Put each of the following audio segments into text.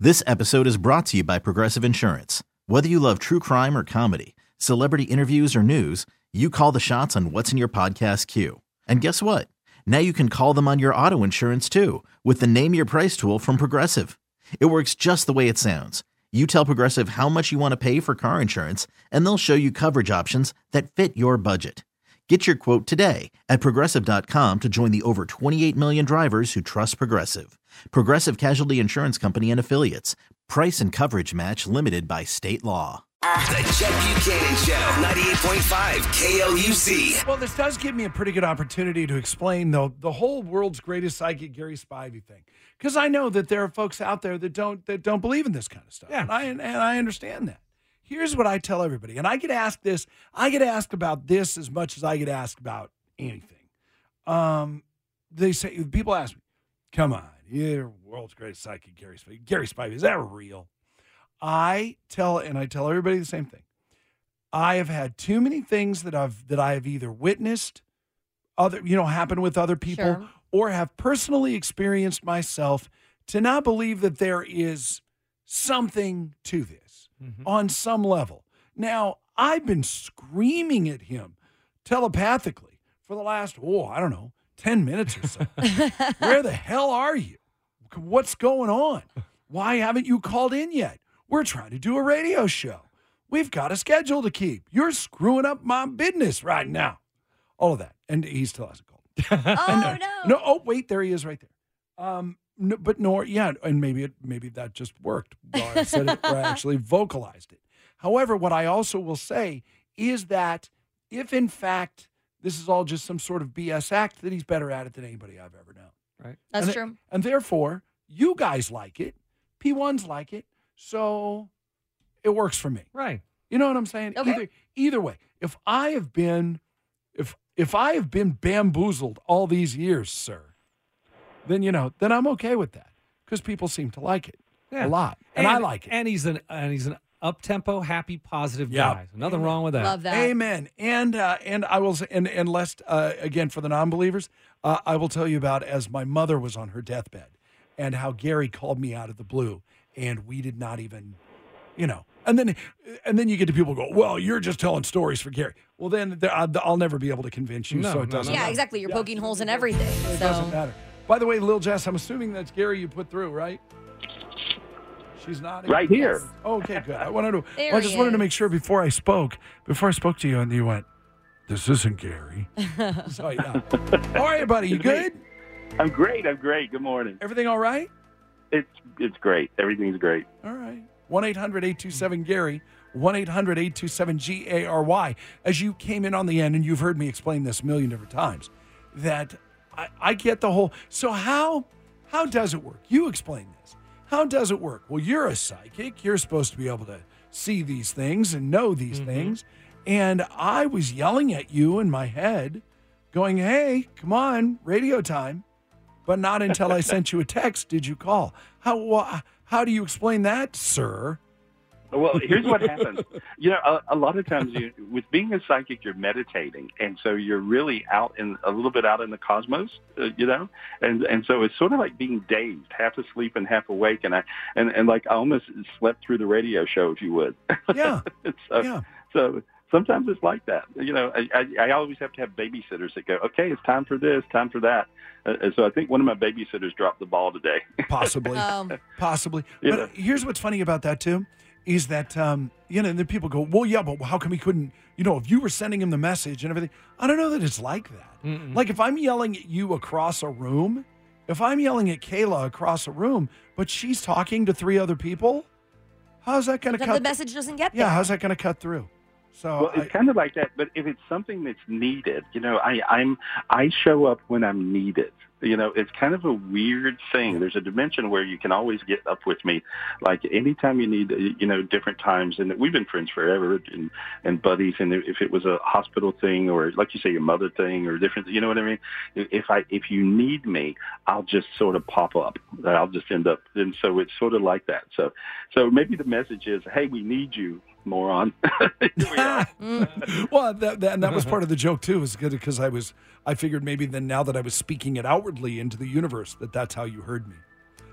This episode is brought to you by Progressive Insurance. Whether you love true crime or comedy, celebrity interviews or news, you call the shots on what's in your podcast queue. And guess what? Now you can call them on your auto insurance too with the Name Your Price tool from Progressive. It works just the way it sounds. You tell Progressive how much you want to pay for car insurance, and they'll show you coverage options that fit your budget. Get your quote today at Progressive.com to join the over 28 million drivers who trust Progressive. Progressive Casualty Insurance Company and Affiliates. Price and coverage match limited by state law. The Chet Buchanan Show, 98.5 KLUC. Well, this does give me a pretty good opportunity to explain the whole world's greatest psychic, Gary Spivey thing. Because I know that there are folks out there that don't believe in this kind of stuff. Yeah. And I understand that. Here's what I tell everybody, and I get asked this. I get asked about this as much as I get asked about anything. They say, people ask me, come on, you're world's greatest psychic, Gary Spivey. Gary Spivey, is that real? I tell everybody the same thing. I have had too many things that I have either witnessed, happen with other people, Sure. or have personally experienced myself to not believe that there is something to this on some level. Now, I've been screaming at him telepathically for the last, 10 minutes or so. Where the hell are you? What's going on? Why haven't you called in yet? We're trying to do a radio show. We've got a schedule to keep. You're screwing up my business right now. All of that. And he still hasn't called. Oh, no. No, oh, wait, there he is right there. And maybe that just worked while I said it, or I actually vocalized it. However, what I also will say is that if, in fact, this is all just some sort of BS act, that he's better at it than anybody I've ever known. Right. That's true. And therefore, you guys like it. P1s like it. So it works for me. Right. You know what I'm saying? Okay. Either way, if I have been bamboozled all these years, sir, then I'm okay with that because people seem to like it a lot, and I like it. And he's an up-tempo, happy, positive Yep. guy. So nothing wrong with that. Love that. Amen. And I will say, and lest again for the non-believers, I will tell you about as my mother was on her deathbed, and how Gary called me out of the blue, and we did not even, and then you get to people go, well, you're just telling stories for Gary. Well, then I'll never be able to convince you, so it doesn't. Yeah, matter. exactly. You're poking holes in everything. It So doesn't matter. By the way, Lil Jess, I'm assuming that's Gary you put through, right? She's not Right here. Yes. Okay, good. I There just he wanted to is. make sure before I spoke to you, and you went, "This isn't Gary." So yeah. How are you, buddy? You good? I'm great. Good morning. Everything all right? It's great. Everything's great. All right. 1-800-827-GARY. 1-800-827-GARY. As you came in on the end, and you've heard me explain this a million different times, that I get the whole. So how does it work? You explain this. How does it work? Well, you're a psychic. You're supposed to be able to see these things and know these things. And I was yelling at you in my head, going, "Hey, come on, radio time." But not until I sent you a text did you call. How do you explain that, sir? Well, here's what happens. A lot of times with being a psychic, you're meditating. And so you're really a little bit out in the cosmos, and so it's sort of like being dazed, half asleep and half awake. And I almost slept through the radio show, if you would. Yeah. So sometimes it's like that. I always have to have babysitters that go, okay, it's time for this, time for that. So I think one of my babysitters dropped the ball today. Possibly. Possibly. But here's what's funny about that, too, is that, and then people go, well, yeah, but how come he couldn't, if you were sending him the message and everything. I don't know that it's like that. Mm-mm. Like if I'm yelling at you across a room, if I'm yelling at Kayla across a room, but she's talking to 3 other people, how's that going to then cut? the message doesn't get there. Yeah, how's that going to cut through? So Well, it's kind of like that, but if it's something that's needed, I show up when I'm needed. It's kind of a weird thing. There's a dimension where you can always get up with me, like anytime you need, different times. And we've been friends forever and buddies. And if it was a hospital thing or, like you say, your mother thing or different, you know what I mean? If you need me, I'll just sort of pop up. I'll just end up. And so it's sort of like that. So maybe the message is, hey, we need you, moron. Here we are. Well, that was part of the joke too. Is good because I figured maybe then now that I was speaking it outwardly into the universe, that's how you heard me.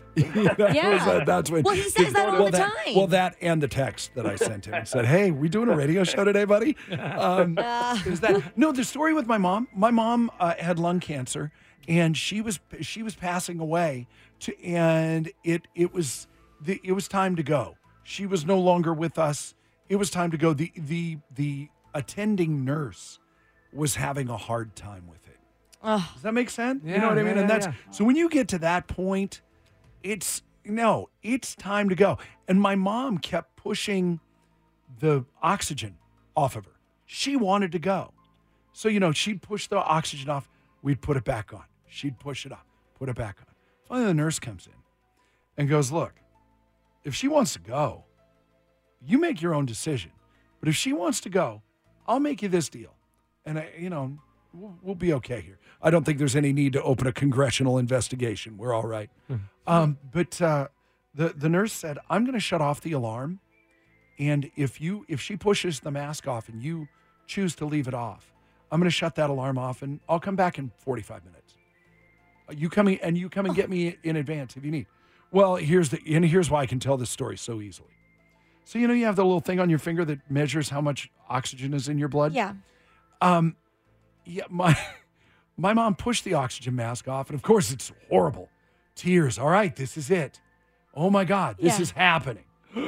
Yeah. That's when. Well, he says that all the time. Well, that and the text that I sent him and said, "Hey, we doing a radio show today, buddy?" Is that no? The story with my mom. My mom had lung cancer, and she was passing away. And it was time to go. She was no longer with us. It was time to go. The attending nurse was having a hard time with it. Does that make sense? Yeah, You know what I mean? yeah, And that's yeah. so when you get to that point, it's time to go. And my mom kept pushing the oxygen off of her. She wanted to go. So, she'd push the oxygen off. We'd put it back on. She'd push it off, put it back on. Finally, the nurse comes in and goes, look, if she wants to go, you make your own decision. But if she wants to go, I'll make you this deal. And, we'll be okay here. I don't think there's any need to open a congressional investigation. We're all right. But the nurse said, I'm going to shut off the alarm. And if she pushes the mask off and you choose to leave it off, I'm going to shut that alarm off and I'll come back in 45 minutes. You come and get me in advance if you need. Well, here's why I can tell this story so easily. So, you have the little thing on your finger that measures how much oxygen is in your blood? Yeah. Yeah, my mom pushed the oxygen mask off, and of course it's horrible. Tears. All right, this is it. Oh my God, this is happening.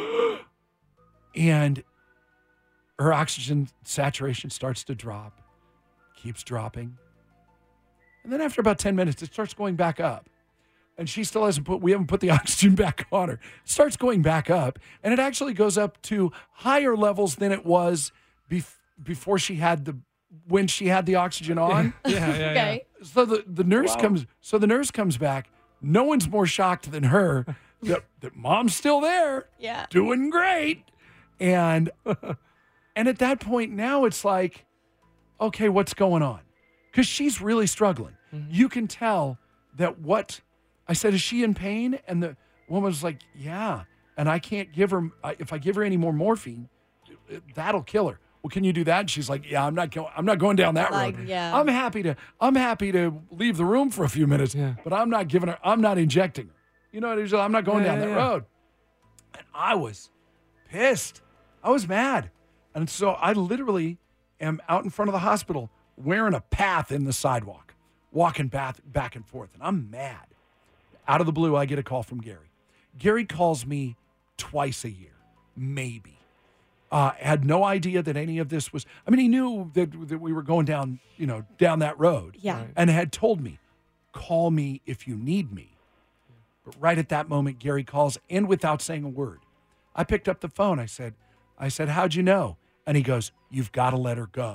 And her oxygen saturation starts to drop, keeps dropping. And then after about 10 minutes, it starts going back up. And she still we haven't put the oxygen back on her. It starts going back up, and it actually goes up to higher levels than it was before when she had the oxygen on. Yeah. Okay. So the nurse comes. So the nurse comes back. No one's more shocked than her that mom's still there, Yeah. doing great. And at that point now it's like, okay, what's going on? Because she's really struggling. You can tell that I said, is she in pain? And the woman was like, yeah. And I can't give her, if I give her any more morphine, that'll kill her. Well, can you do that? And she's like, yeah, I'm not going down that road. Yeah. I'm happy to leave the room for a few minutes, but I'm not injecting her. You know what I mean? I'm not going down that road. And I was pissed. I was mad. And so I literally am out in front of the hospital wearing a path in the sidewalk, walking back and forth. And I'm mad. Out of the blue, I get a call from Gary. Gary calls me twice a year, maybe. Had no idea that any of this was. I mean, he knew that we were going down that road. Yeah. Right. And had told me, call me if you need me. But right at that moment, Gary calls, and without saying a word, I picked up the phone. I said, how'd you know? And he goes, you've got to let her go.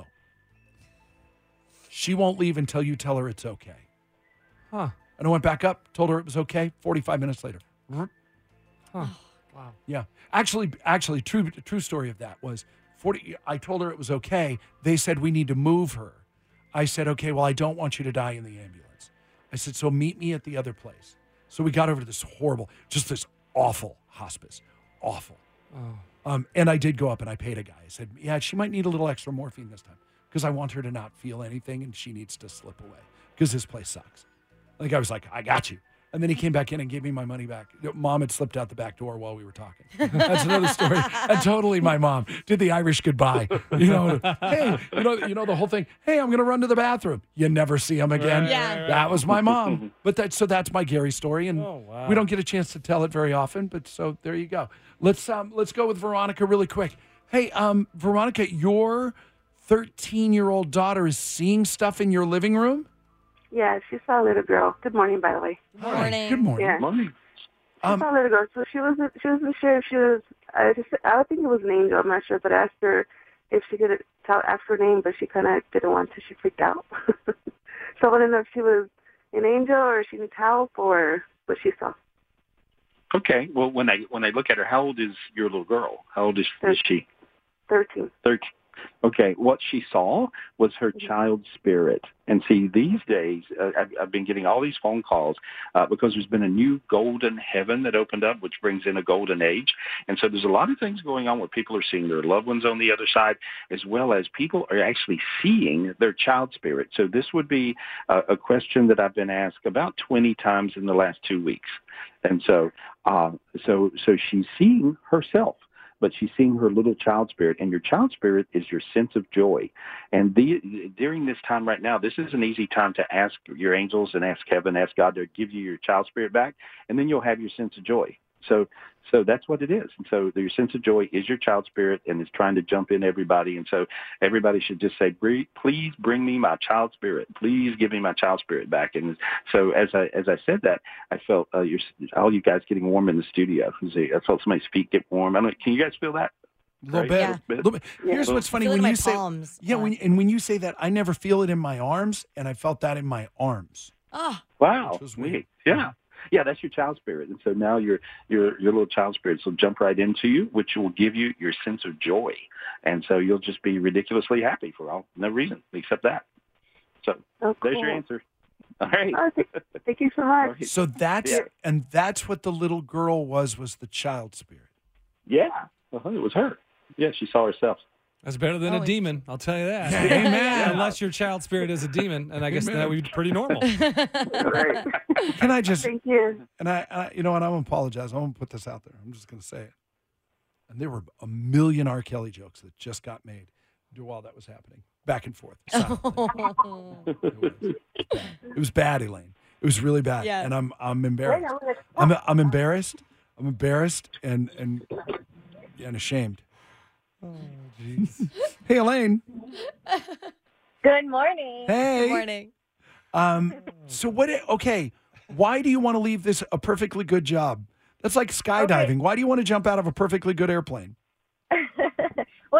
She won't leave until you tell her it's okay. Huh. And I went back up, told her it was okay. 45 minutes later. Huh. Wow. Yeah. Actually, true story of that was I told her it was okay. They said we need to move her. I said, okay, well, I don't want you to die in the ambulance. I said, so meet me at the other place. So we got over to this awful hospice. Awful. Oh. And I did go up and I paid a guy. I said, yeah, she might need a little extra morphine this time because I want her to not feel anything and she needs to slip away because this place sucks. Like I was like, I got you. And then he came back in and gave me my money back. Mom had slipped out the back door while we were talking. That's another story. And totally my mom did the Irish goodbye. Hey, the whole thing. Hey, I'm going to run to the bathroom. You never see him again. Yeah. That was my mom. But that's my Gary story. And wow. we don't get a chance to tell it very often. But so there you go. Let's go with Veronica really quick. Hey, Veronica, your 13-year-old daughter is seeing stuff in your living room? Yeah, she saw a little girl. Good morning, by the way. Good morning. Good morning. Yeah. Morning. She saw a little girl. So she wasn't sure if she was. I think it was an angel. I'm not sure, but I asked her if she could ask her name, but she kind of didn't want to. She freaked out. So I want to know if she was an angel or if she needs help or what she saw. Okay. Well, when I look at her, how old is your little girl? How old is she? 13. Okay, what she saw was her child spirit. And see, these days, I've been getting all these phone calls because there's been a new golden heaven that opened up, which brings in a golden age. And so there's a lot of things going on where people are seeing their loved ones on the other side, as well as people are actually seeing their child spirit. So this would be a question that I've been asked about 20 times in the last 2 weeks. And so she's seeing herself, but she's seeing her little child spirit, and your child spirit is your sense of joy. And during this time right now, this is an easy time to ask your angels and ask heaven, ask God to give you your child spirit back, and then you'll have your sense of joy. So that's what it is. And so your sense of joy is your child spirit, and it's trying to jump in everybody. And so everybody should just say, please bring me my child spirit. Please give me my child spirit back. And so as I said that, I felt all you guys getting warm in the studio. I felt somebody's feet get warm. Can you guys feel that? A little bit. Yeah. Little bit. Here's what's funny when you say, palms. when you say that, I never feel it in my arms, and I felt that in my arms. Oh, Wow. Which was weird. Yeah. Yeah, that's your child spirit. And so now your little child spirits will jump right into you, which will give you your sense of joy. And so you'll just be ridiculously happy for no reason except that. So There's your answer. All right. Thank you so much. So that's what the little girl was the child spirit. Yeah. It was her. Yeah, she saw herself. That's better than a demon, I'll tell you that. Amen. Unless your child spirit is a demon, and I guess that would be pretty normal. Right. Can I just, Thank you. and I you know what, I'm going to apologize. I'm going to put this out there. I'm just going to say it. And there were a million R. Kelly jokes that just got made while that was happening. Back and forth. It was bad, Elaine. It was really bad. Yeah. And I'm embarrassed. I'm embarrassed. I'm embarrassed and ashamed. Oh, jeez. Hey, Elaine. Good morning. Hey. Good morning. So okay, why do you want to leave this a perfectly good job? That's like skydiving. Okay. Why do you want to jump out of a perfectly good airplane? Well,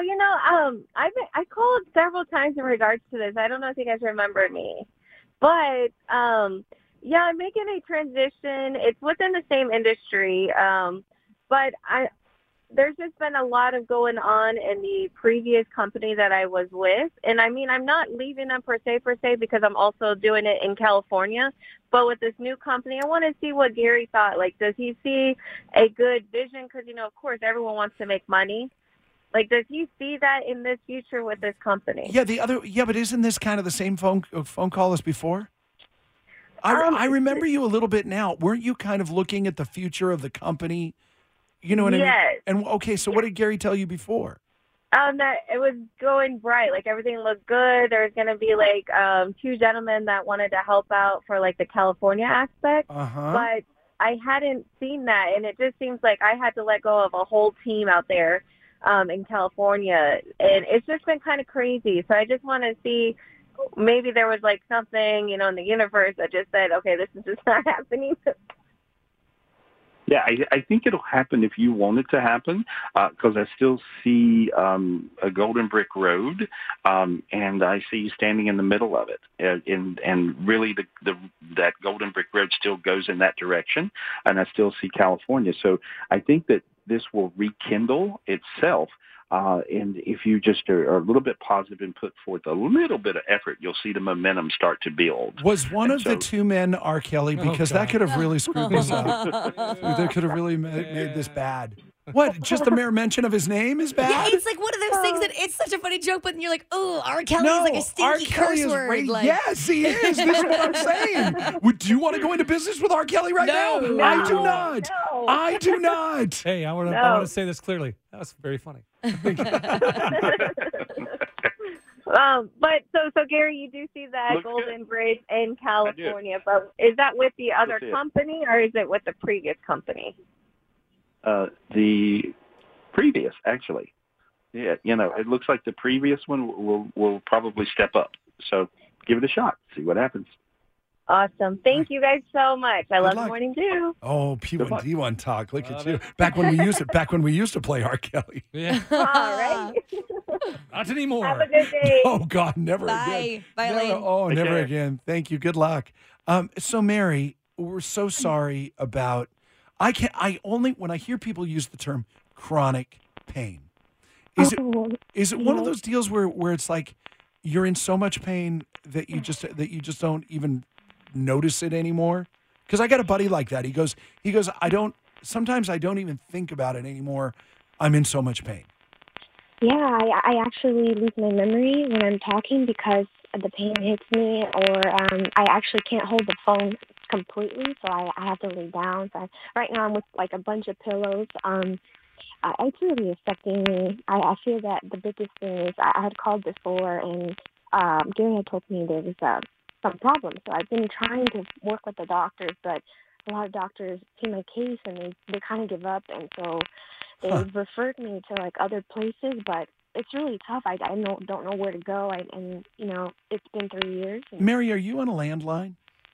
I called several times in regards to this. I don't know if you guys remember me, but I'm making a transition. It's within the same industry, but there's just been a lot of going on in the previous company that I was with. And I mean, I'm not leaving them per se, because I'm also doing it in California. But with this new company, I want to see what Gary thought. Like, does he see a good vision? Because, of course, everyone wants to make money. Like, does he see that in this future with this company? Yeah, but isn't this kind of the same phone call as before? I remember you a little bit now. Weren't you kind of looking at the future of the company? You know what I mean? Yes. And okay, so what did Gary tell you before? That it was going bright. Like, everything looked good. There was going to be, like, two gentlemen that wanted to help out for, like, the California aspect. Uh-huh. But I hadn't seen that, and it just seems like I had to let go of a whole team out there in California. And it's just been kind of crazy. So I just want to see maybe there was, like, something, in the universe that just said, okay, this is just not happening. Yeah, I think it'll happen if you want it to happen, because I still see a golden brick road, and I see you standing in the middle of it, and really that golden brick road still goes in that direction, and I still see California. So I think that this will rekindle itself. And if you just are a little bit positive and put forth a little bit of effort, you'll see the momentum start to build. Was one of the two men R. Kelly? Because that could have really screwed this up. That could have really made this bad. What? Just the mere mention of his name is bad? Yeah, it's like one of those things that it's such a funny joke, but then you're like, oh, R. Kelly is like a stinky curse word. Yes, he is. This is what I'm saying. Do you want to go into business with R. Kelly right now? No, I do not. no. I do not. Hey, I want to say this clearly. That was very funny. But so Gary, you do see that Looks Golden Bridge in California, but is that with the other company or is it with the previous company? The previous, actually. Yeah, it looks like the previous one will probably step up. So give it a shot. See what happens. Awesome. Thank you guys so much. I love luck. the morning too. Oh, P1D1 talk. Look at you. Back when we used to play R. Kelly. Yeah. All right. Not anymore. Have a good day. Oh God, never Bye. again. Bye, Never- Elaine. Oh, never care. again. Thank you. Good luck. So Mary, we're so sorry about. When I hear people use the term chronic pain, Is it one of those deals where it's like you're in so much pain that you just don't even notice it anymore? Because I got a buddy like that. He goes, sometimes I don't even think about it anymore. I'm in so much pain. Yeah, I actually lose my memory when I'm talking because the pain hits me, or I actually can't hold the phone completely, so I have to lay down. So right now I'm with like a bunch of pillows. It's really affecting me. I feel that the biggest thing is I had called before, and Gary had told me there was some problems. So I've been trying to work with the doctors, but a lot of doctors see my case and they kind of give up, and so they've referred me to like other places, but it's really tough. I don't know where to go, and it's been 3 years. Mary, are you on a landline?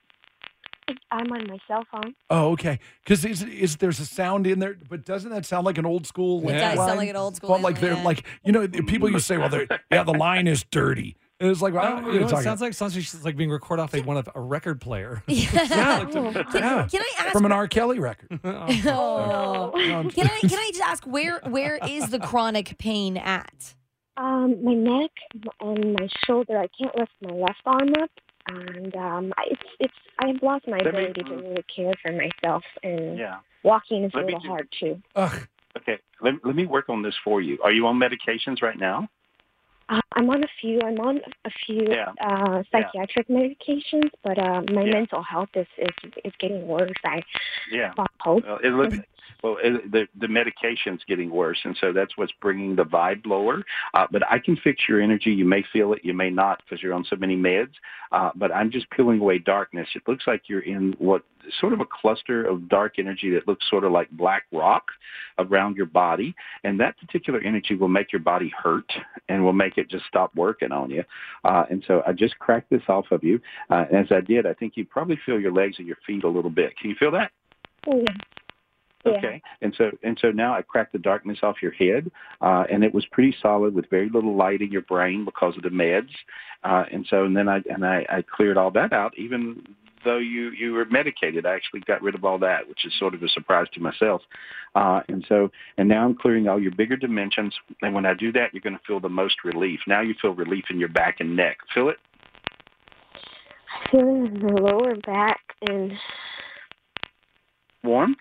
I'm on my cell phone. Oh, okay. Because there's a sound in there, but doesn't that sound like an old school landline? It does sound like an old school like they're like, people used to say, well, the line is dirty. And it's like, well, it sounds like being recorded off one of a record player. Can I ask from an R. Kelly record? Oh. Can I just ask where is the chronic pain at? My neck and my shoulder. I can't lift my left arm up, and I've lost my ability to really care for myself, and walking is a little hard too. Okay, let me work on this for you. Are you on medications right now? I'm on a few. Psychiatric medications, but my mental health is getting worse. I hope. The medication's getting worse, and so that's what's bringing the vibe lower. But I can fix your energy. You may feel it, you may not, because you're on so many meds. But I'm just peeling away darkness. It looks like you're in what sort of a cluster of dark energy that looks sort of like black rock around your body, and that particular energy will make your body hurt and will make it just stop working on you. And so I just cracked this off of you. As I did, I think you probably feel your legs and your feet a little bit. Can you feel that? Yeah. Okay, and so now I cracked the darkness off your head, and it was pretty solid with very little light in your brain because of the meds, and then I cleared all that out. Even though you were medicated, I actually got rid of all that, which is sort of a surprise to myself. And now I'm clearing all your bigger dimensions, and when I do that, you're going to feel the most relief. Now you feel relief in your back and neck. Feel it? I feel it in the lower back and warm.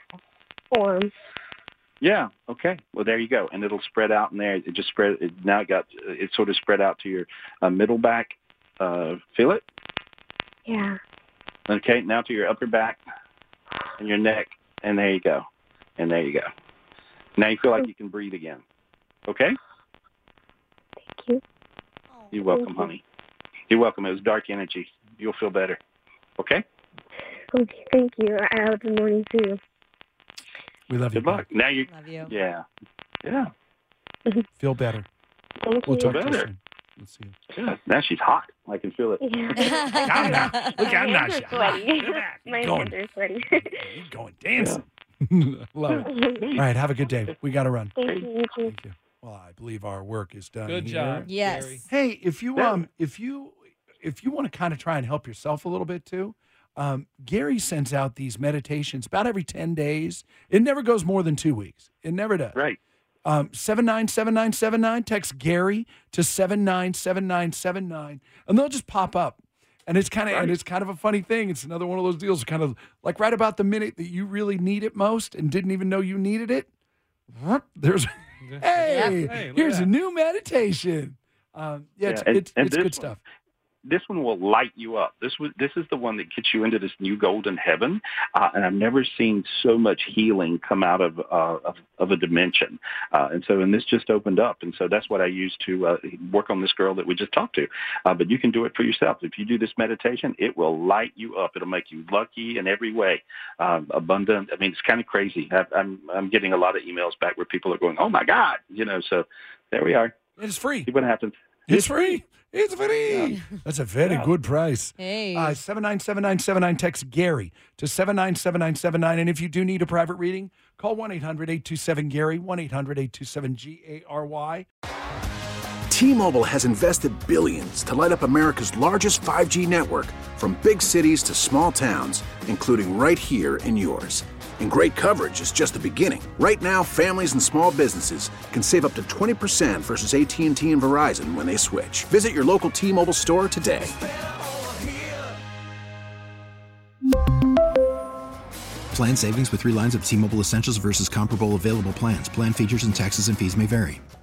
Yeah. Okay. Well, there you go, and it'll spread out in there. It just spread. It sort of spread out to your middle back. Feel it? Yeah. Okay. Now to your upper back and your neck, and there you go, and there you go. Now you feel like you can breathe again. Okay. Thank you. You're welcome, honey. You're welcome. It was dark energy. You'll feel better. Okay. Okay. Thank you. I have the morning too. We love you. Good luck. Now you. Love you. Yeah. Feel better. Thank We'll you. talk to you soon. Let's see. Yeah. Now she's hot. I can feel it. Yeah. Look, I'm not sweaty. My hands are sweaty. You're going dancing. Love it. All right. Have a good day. We got to run. Thank you. You too. Thank you. Well, I believe our work is done. Good here. job. Yes. Gary. Hey, if you want to kind of try and help yourself a little bit too, Gary sends out these meditations about every 10 days. It never goes more than 2 weeks. It never does. Right. 797979. Text Gary to 797979, and they'll just pop up. And it's kind of a funny thing. It's another one of those deals, kind of like right about the minute that you really need it most and didn't even know you needed it. There's here's a new meditation. It's good stuff. This one will light you up. This is the one that gets you into this new golden heaven, and I've never seen so much healing come out of a dimension. And this just opened up, and so that's what I use to work on this girl that we just talked to. But you can do it for yourself. If you do this meditation, it will light you up. It'll make you lucky in every way, abundant. I mean, it's kind of crazy. I'm getting a lot of emails back where people are going, "Oh my God," So there we are. It's free. See what happens. It's free. It's free. Yeah. That's a very good price. Hey. 797979. Text Gary to 797979. And if you do need a private reading, call 1-800-827-GARY, 1-800-827-GARY. T-Mobile has invested billions to light up America's largest 5G network, from big cities to small towns, including right here in yours. And great coverage is just the beginning. Right now, families and small businesses can save up to 20% versus AT&T and Verizon when they switch. Visit your local T-Mobile store today. Plan savings with 3 lines of T-Mobile Essentials versus comparable available plans. Plan features and taxes and fees may vary.